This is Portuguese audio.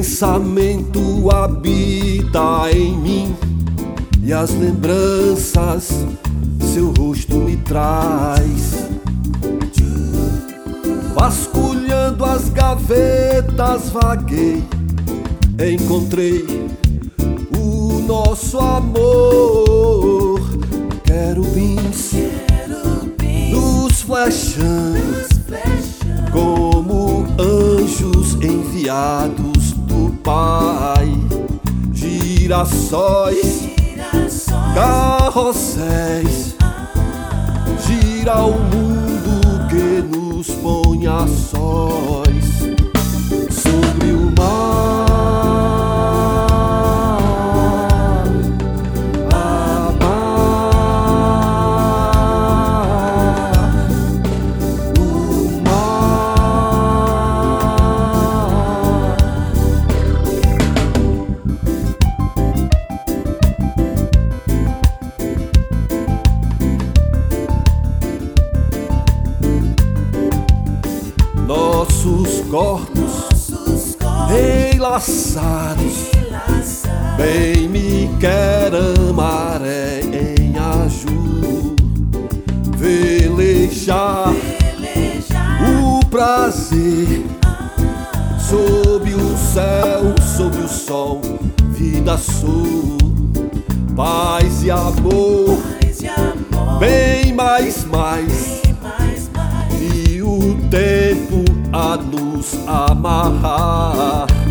pensamento habita em mim e as lembranças seu rosto me traz. Vasculhando as gavetas vaguei, encontrei o nosso amor. Querubins nos flechando como anjos enviados do Pai. Girassóis, carrosséis, gira o mundo que nos põe a sós sobre o mar. Nossos corpos enlaçados, bem me quer amar em Aju, velejar o prazer sob o céu, sob o sol, vida sou, paz e amor, bem mais, e o tempo a nos amarrar.